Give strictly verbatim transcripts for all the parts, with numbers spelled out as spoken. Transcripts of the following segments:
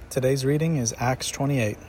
Today's reading is Acts twenty-eight.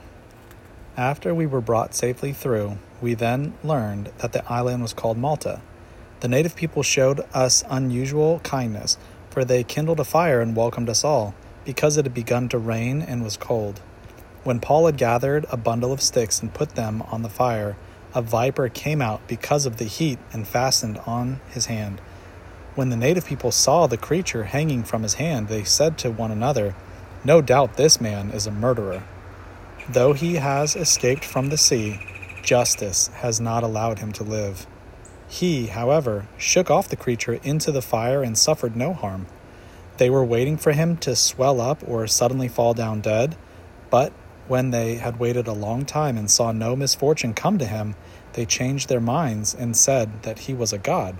After we were brought safely through, we then learned that the island was called Malta. The native people showed us unusual kindness, for they kindled a fire and welcomed us all, because it had begun to rain and was cold. When Paul had gathered a bundle of sticks and put them on the fire, a viper came out because of the heat and fastened on his hand. When the native people saw the creature hanging from his hand, they said to one another, "No doubt this man is a murderer. Though he has escaped from the sea, justice has not allowed him to live." He, however, shook off the creature into the fire and suffered no harm. They were waiting for him to swell up or suddenly fall down dead, but when they had waited a long time and saw no misfortune come to him, they changed their minds and said that he was a god.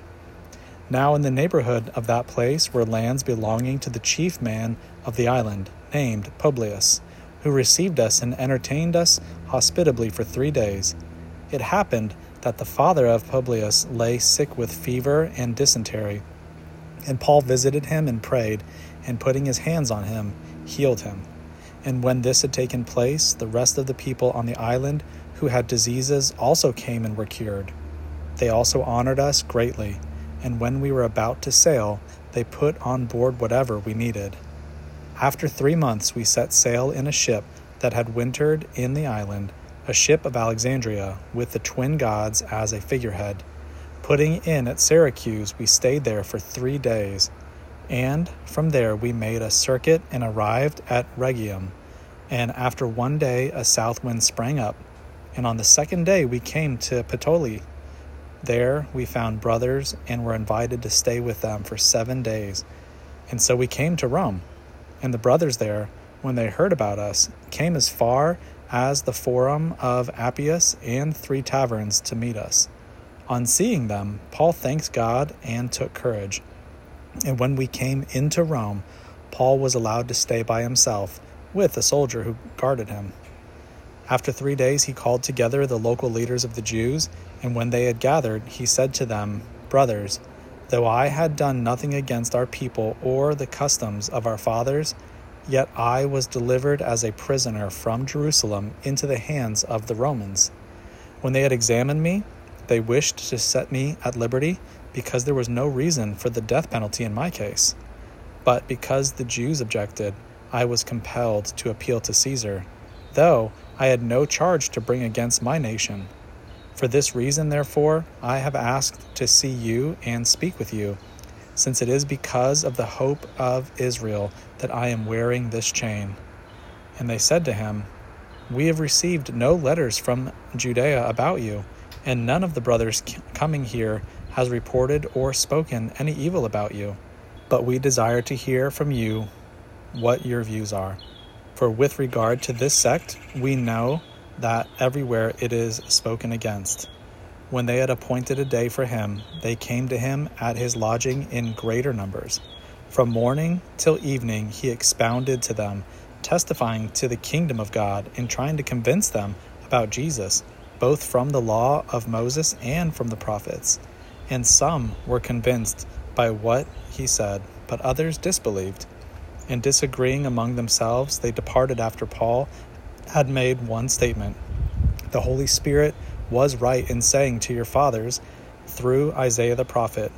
Now in the neighborhood of that place were lands belonging to the chief man of the island, named Publius, who received us and entertained us hospitably for three days. It happened that the father of Publius lay sick with fever and dysentery, and Paul visited him and prayed, and putting his hands on him, healed him. And when this had taken place, the rest of the people on the island who had diseases also came and were cured. They also honored us greatly, and when we were about to sail, they put on board whatever we needed. After three months we set sail in a ship that had wintered in the island, a ship of Alexandria, with the twin gods as a figurehead. Putting in at Syracuse, we stayed there for three days, and from there we made a circuit and arrived at Rhegium. And after one day a south wind sprang up, and on the second day we came to Puteoli. There we found brothers and were invited to stay with them for seven days. And so we came to Rome. And the brothers there, when they heard about us, came as far as the Forum of Appius and Three Taverns to meet us. On seeing them, Paul thanked God and took courage. And when we came into Rome, Paul was allowed to stay by himself with a soldier who guarded him. After three days he called together the local leaders of the Jews, and when they had gathered, he said to them, "Brothers, though I had done nothing against our people or the customs of our fathers, yet I was delivered as a prisoner from Jerusalem into the hands of the Romans. When they had examined me, they wished to set me at liberty because there was no reason for the death penalty in my case. But because the Jews objected, I was compelled to appeal to Caesar, though I had no charge to bring against my nation. For this reason, therefore, I have asked to see you and speak with you, since it is because of the hope of Israel that I am wearing this chain." And they said to him, "We have received no letters from Judea about you, and none of the brothers coming here has reported or spoken any evil about you. But we desire to hear from you what your views are. For with regard to this sect, we know that everywhere it is spoken against." When they had appointed a day for him, they came to him at his lodging in greater numbers. From morning till evening he expounded to them, testifying to the kingdom of God and trying to convince them about Jesus, both from the law of Moses and from the prophets. And some were convinced by what he said, but others disbelieved. And disagreeing among themselves, they departed after Paul had made one statement: "The Holy Spirit was right in saying to your fathers, through Isaiah the prophet,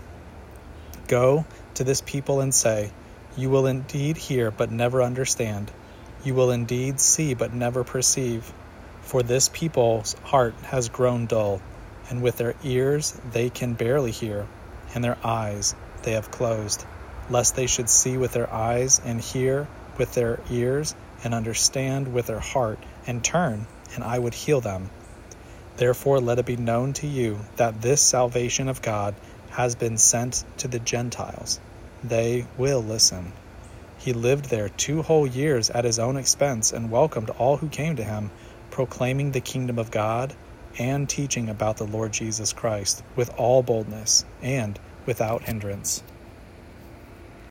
'Go to this people and say, you will indeed hear but never understand. You will indeed see but never perceive. For this people's heart has grown dull, and with their ears they can barely hear, and their eyes they have closed, lest they should see with their eyes and hear with their ears and understand with their heart and turn, and I would heal them.' Therefore let it be known to you that this salvation of God has been sent to the Gentiles. They will listen." He lived there two whole years at his own expense and welcomed all who came to him, proclaiming the kingdom of God and teaching about the Lord Jesus Christ with all boldness and without hindrance.